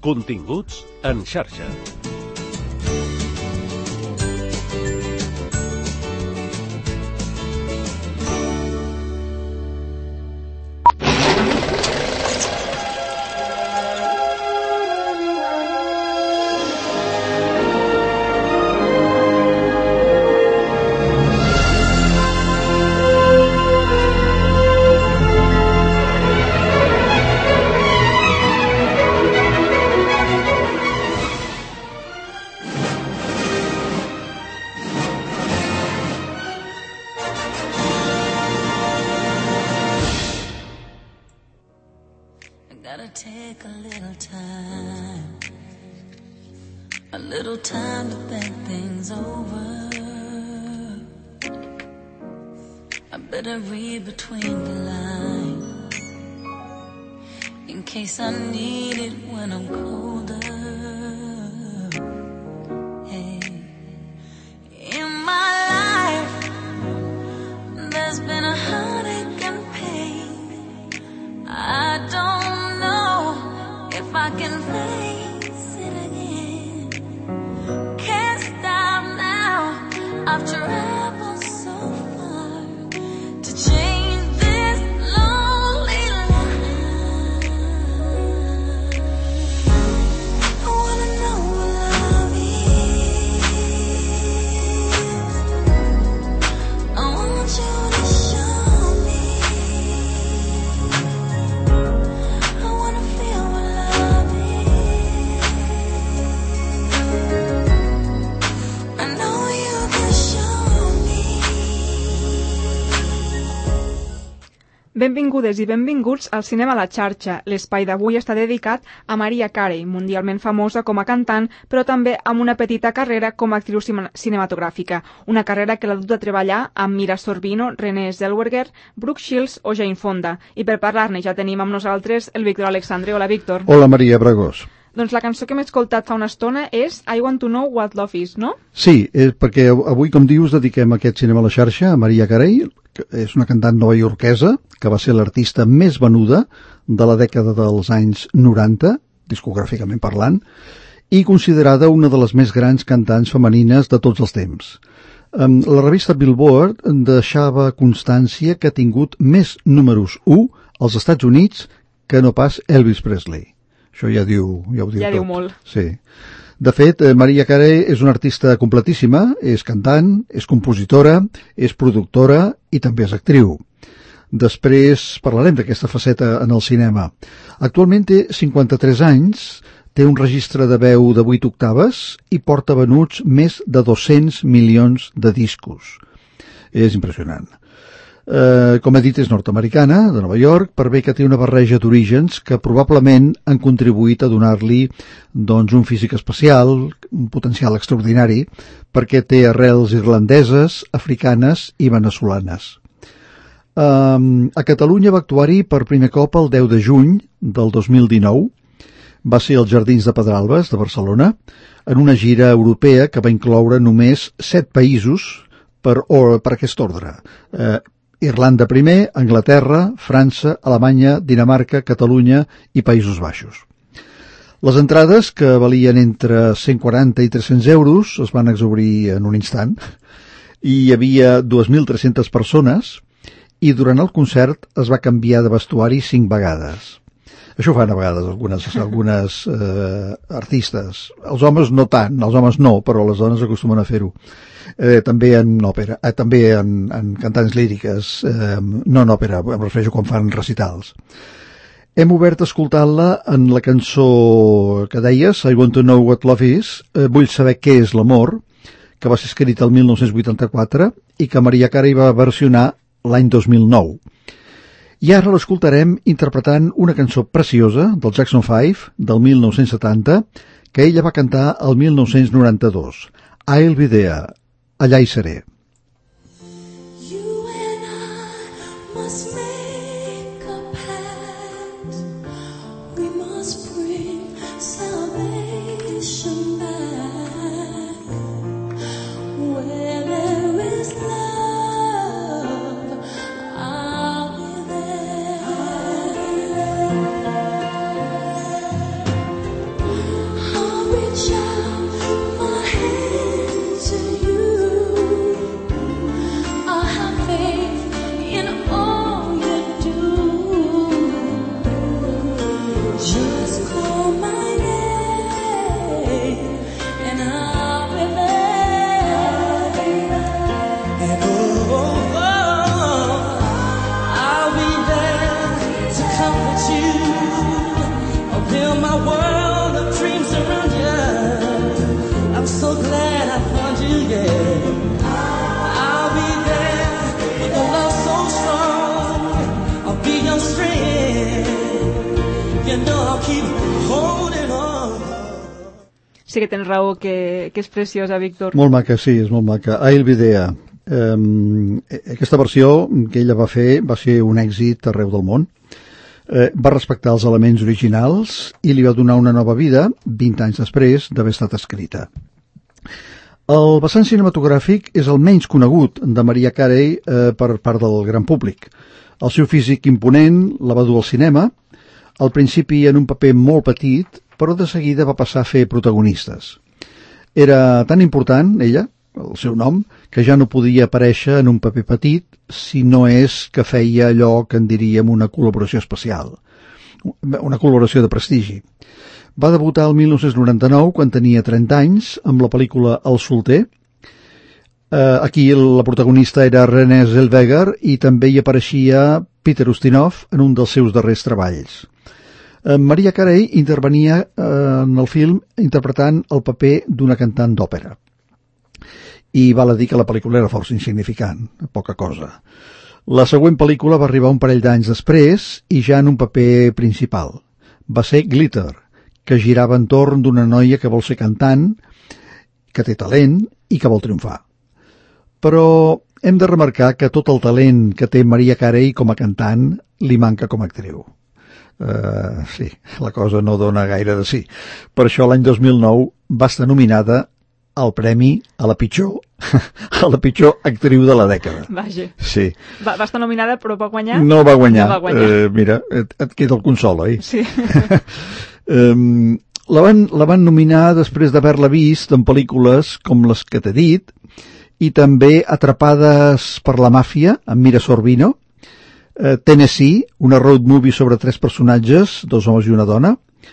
Continguts en xarxa. Benvingudes i benvinguts al Cinema a la xarxa. L'espai d'avui està dedicat a Mariah Carey, mundialment famosa com a cantant, però també amb una petita carrera com a actriu cinematogràfica. Una carrera que l'ha dut a treballar amb Mira Sorvino, Renée Zellweger, Brooke Shields o Jane Fonda. I per parlar-ne ja tenim amb nosaltres el Víctor Alexandre. Hola, Víctor. Hola, Maria Bragós. Doncs la cançó que hem escoltat fa una estona és I Want to Know What Love Is, no? Sí, perquè avui, com dius, dediquem aquest Cinema a la xarxa a Mariah Carey, que és una cantant novaiorquesa, que va ser l'artista més venuda de la dècada dels anys 90, discogràficament parlant, i considerada una de les més grans cantants femenines de tots els temps. La revista Billboard deixava constància que ha tingut més números 1 als Estats Units que no pas Elvis Presley. Això ja ho diu tot. Ja diu molt. Sí. De fet, Mariah Carey és una artista completíssima, és cantant, és compositora, és productora i també és actriu. Després parlarem d'aquesta faceta en el cinema. Actualment té 53 anys, té un registre de veu de 8 octaves i porta venuts més de 200 milions de discos. És impressionant. Com he dit, és nord-americana, de Nova York, per bé que té una barreja d'orígens que probablement han contribuït a donar-li un físic especial, un potencial extraordinari, perquè té arrels irlandeses, africanes i venezolanes. A Catalunya va actuar-hi per primer cop el 10 de juny del 2019, va ser als Jardins de Pedralbes de Barcelona, en una gira europea que va incloure només 7 països per aquest ordre. Irlanda primer, Anglaterra, França, Alemanya, Dinamarca, Catalunya i Països Baixos. Les entrades, que valien entre 140 i 300 euros, es van exhaurir en un instant, i hi havia 2.300 persones, i durant el concert es va canviar de vestuari 5 vegades. Això ho fan a vegades algunes artistes. Els homes no tant, els homes no, però les dones acostumen a fer-ho. També en òpera, també en cantants líriques, no en òpera, em refereixo quan fan recitals. Hem obert escoltant-la en la cançó que deies, I Want to Know What Love Is, vull saber què és l'amor, que va ser escrita el 1984 i que Mariah Carey va versionar l'any 2009. I ara l'escoltarem interpretant una cançó preciosa del Jackson 5 del 1970 que ella va cantar el 1992. I'll be there. Allà hi seré. Just call my name and I'll be there. And I'll be there to comfort you. I'll build my world of dreams around you. I'm so glad I found you, yeah. I'll be there with a love so strong. I'll be your strength. You know I'll keep holding on. Sí que tens raó, que és preciosa, Víctor. Molt maca, sí, és molt maca. I'll be there. Aquesta versió que ella va fer va ser un èxit arreu del món. Va respectar els elements originals i li va donar una nova vida 20 anys després d'haver estat escrita. El vessant cinematogràfic és el menys conegut de Mariah Carey per part del gran públic. El seu físic imponent la va dur al cinema, al principi en un paper molt petit, però de seguida va passar a fer protagonistes. Era tan important, ella, el seu nom, que ja no podia aparèixer en un paper petit si no és que feia allò que en diríem una col·laboració especial, una col·laboració de prestigi. Va debutar el 1999, quan tenia 30 anys, amb la pel·lícula El solter. Aquí la protagonista era Renée Zellweger i també hi apareixia Peter Ustinov en un dels seus darrers treballs. Mariah Carey intervenia en el film interpretant el paper d'una cantant d'òpera. I val a dir que la pel·lícula era força insignificant, poca cosa. La següent pel·lícula va arribar un parell d'anys després i ja en un paper principal. Va ser Glitter, que girava entorn d'una noia que vol ser cantant, que té talent i que vol triomfar. Però hem de remarcar que tot el talent que té Mariah Carey com a cantant li manca com a actriu. Sí, la cosa no dona gaire de sí. Per això l'any 2009 va estar nominada al premi a la pitjor actriu de la dècada. Vaja. Sí. Va estar nominada però va guanyar? No va guanyar. No va guanyar. Mira, et queda el consol, oi? Sí. La van nominar després d'haver-la vist en pel·lícules com les que t'he dit i també Atrapades per la màfia, amb Mira Sorvino, Tennessee, una road movie sobre 3 personatges, 2 homes i una dona,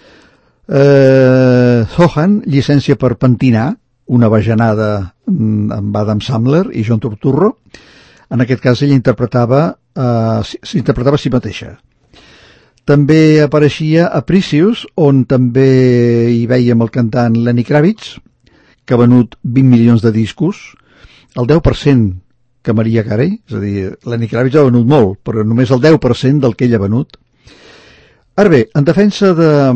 Zohan, Llicència per pentinar, una bajanada amb Adam Sandler i John Turturro. En aquest cas ella s'interpretava a si mateixa. També apareixia a Precious, on també hi veiem el cantant Lenny Kravitz, que ha venut 20 milions de discos, el 10% que Mariah Carey, és a dir, Lenny Kravitz ha venut molt, però només el 10% del que ell ha venut. Ara bé, en defensa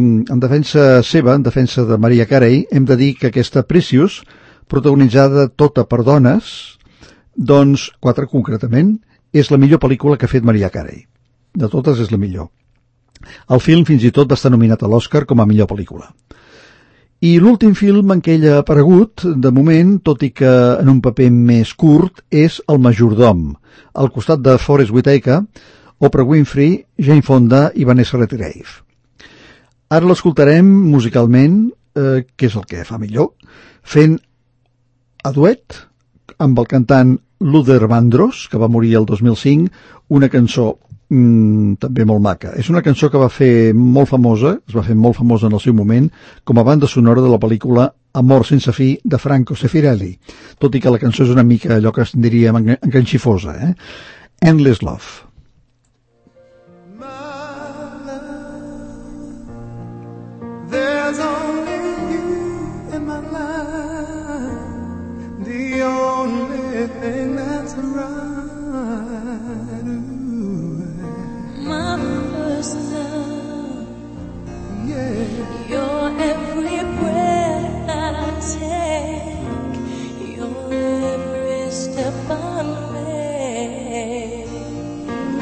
de Mariah Carey, hem de dir que aquesta Precious, protagonitzada tota per dones, doncs 4 concretament, és la millor pel·lícula que ha fet Mariah Carey. De totes és la millor. El film fins i tot va estar nominat a l'Oscar com a millor pel·lícula. I l'últim film en què ella ha aparegut, de moment, tot i que en un paper més curt, és El majordom, al costat de Forest Whitaker, Oprah Winfrey, Jane Fonda i Vanessa Redgrave. Ara l'escoltarem musicalment, que és el que fa millor, fent a duet amb el cantant Luther Vandross, que va morir el 2005, una cançó també molt maca. És una cançó que es va fer molt famosa en el seu moment com a banda sonora de la pel·lícula Amor sense fi de Franco Sefirelli, tot i que la cançó és una mica allò que es diríem enganxifosa, Endless Love. There's only you in my life, the only thing that's right. My first love, Yeah. your every breath that I take, your every step I make.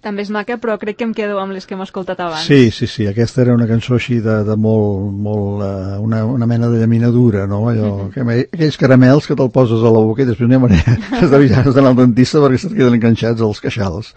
També és maca, però crec que em quedo amb les que hem escoltat abans. Sí, aquesta era una cançó així de molt una mena de llaminadura, no? Allò, aquells caramels que te'l poses a la boca i després n'hi ha manera has d'anar al dentista perquè se't queden enganxats als queixals.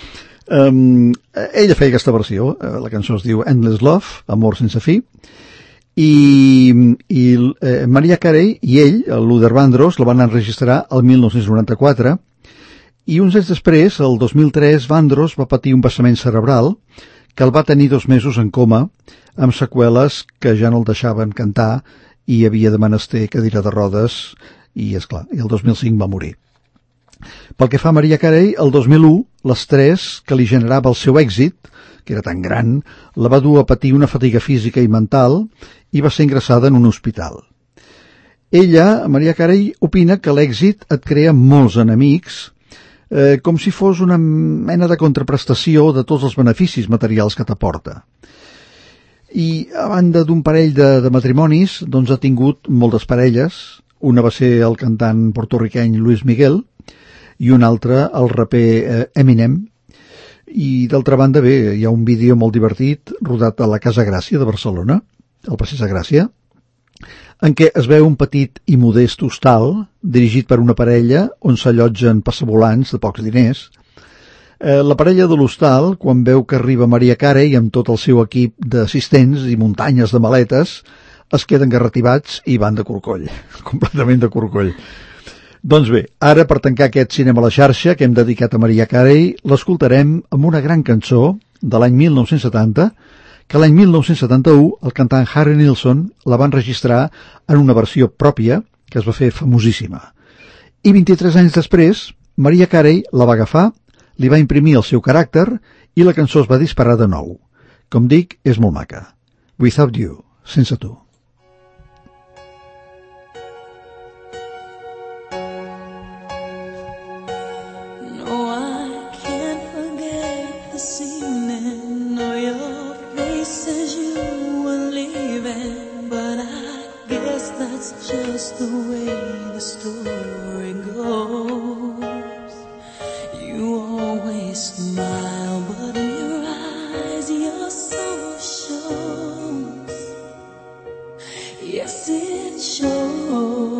Ella feia aquesta versió, la cançó es diu Endless Love, Amor sense fi, i Mariah Carey i ell, l'Uther Vandross, la van enregistrar el 1994, i uns anys després, el 2003, Vandross va patir un vessament cerebral que el va tenir 2 mesos en coma, amb seqüeles que ja no el deixaven cantar i havia de menester cadira de rodes i, esclar, el 2005 va morir. Pel que fa a Mariah Carey, el 2001, l'estrès que li generava el seu èxit, que era tan gran, la va dur a patir una fatiga física i mental i va ser ingressada en un hospital. Ella, Mariah Carey, opina que l'èxit et crea molts enemics, com si fos una mena de contraprestació de tots els beneficis materials que t'aporta. I a banda d'un parell de matrimonis, doncs ha tingut moltes parelles. Una va ser el cantant portorriqueny Luis Miguel i una altra el raper Eminem. I d'altra banda, bé, hi ha un vídeo molt divertit rodat a la Casa Gràcia de Barcelona, al Passeig de Gràcia, en què es veu un petit i modest hostal dirigit per una parella on s'allotgen passavolants de pocs diners. La parella de l'hostal, quan veu que arriba Mariah Carey amb tot el seu equip d'assistents i muntanyes de maletes, es queden garrativats i van de corcoll, completament de corcoll. Doncs bé, ara per tancar aquest Cinema a la xarxa que hem dedicat a Mariah Carey, l'escoltarem amb una gran cançó de l'any 1970, que l'any 1971 el cantant Harry Nilsson la va enregistrar en una versió pròpia que es va fer famosíssima. I 23 anys després, Mariah Carey la va agafar, li va imprimir el seu caràcter i la cançó es va disparar de nou. Com dic, és molt maca. Without You, sense tu. Just the way the story goes. You always smile, but in your eyes your soul shows. Yes, it shows.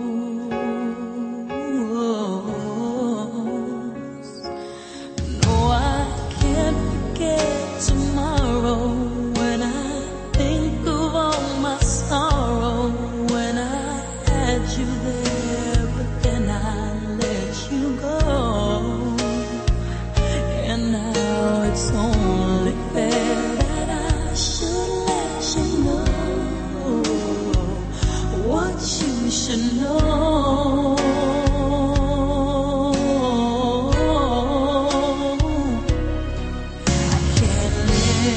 No, I can't forget tomorrow when I think of all my sorrow. You there, but then I let you go, and now it's only fair that I should let you know what you should know. I can't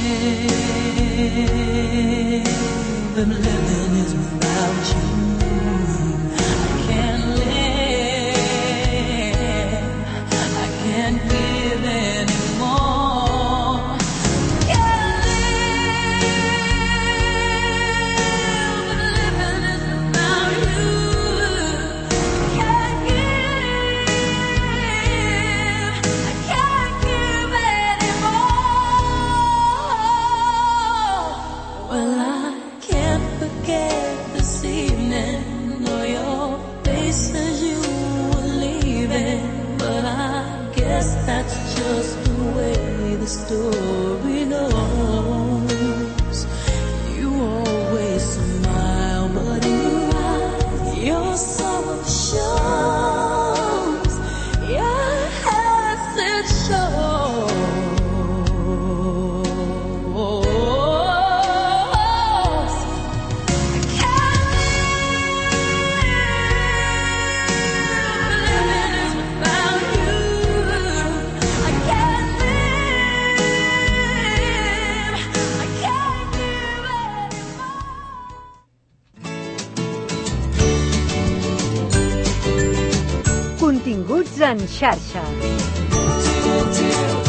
live, and living is without you. Story knows. You always smile, but in your eyes your soul shows. Yes, it shows. I can't live, living is without you. I can't Continguts en xarxa.